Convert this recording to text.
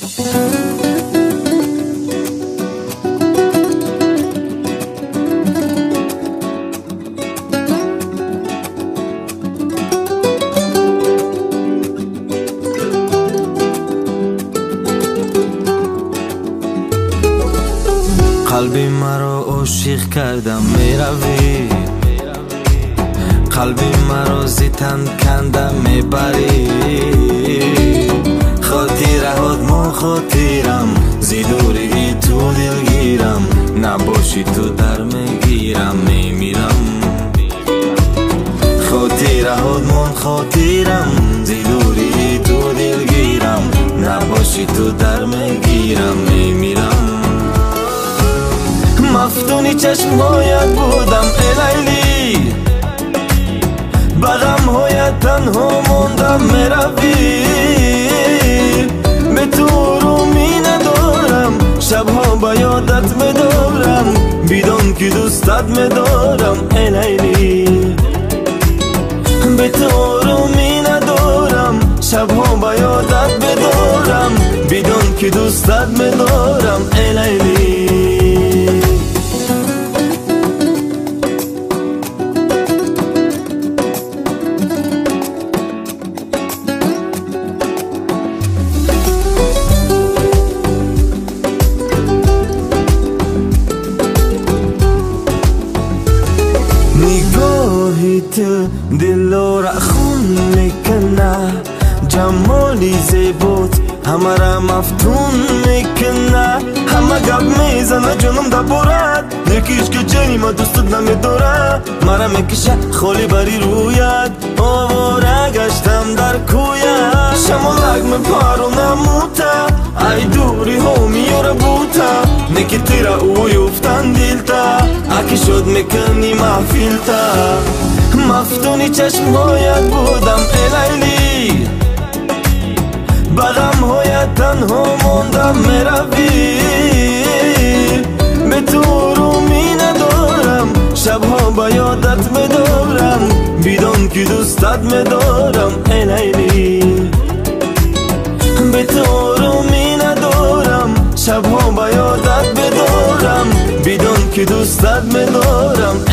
قلبی مرا عاشق کردم میروی، قلبی مرا زیتن کندم میبری. خاطرهات ما خاطرم، زی دوری تو دلگیرم، نباشی تو در میگیرم میمیرم. خاطرهات من خاطرم، زی دوری تو دلگیرم، نباشی تو در میگیرم میمیرم. مفتونی چشمهایت بودم ای لیلی، بغم هایت تنها موندم میروی. به تو رومی ندارم، شبها با یادت میدارم، بیدان که دوستت میدارم ای لیلی. به تو رومی ندارم، شبها با یادت میدارم، بیدان که دوستت میدارم ای لیلی. نگاهت دل را خون میکنه، جمالی زیبات همه را مفتون میکنه. همه گپ میزنه جانم دبارد، یکیش که جنی ما دوستت نمیداره. مرا میکشه خالی بری رویت، آواره گشتم در کویت. شمالک میپرونه موته، ای دوری ها میاره بوته. نکی تیره اوی افتن دیلته، اکی شد میکنی محفیلته. مفتونی چشمهایت بودم ای لیلی، بغم هایت تنها موندم میروی. به تو رومی ندارم، شبها با یادت میدارم، بیدان که دوستت میدارم ای لیلی. به تو رومی ندارم، شبها با یادت میدارم، بیدان که دوستت میدارم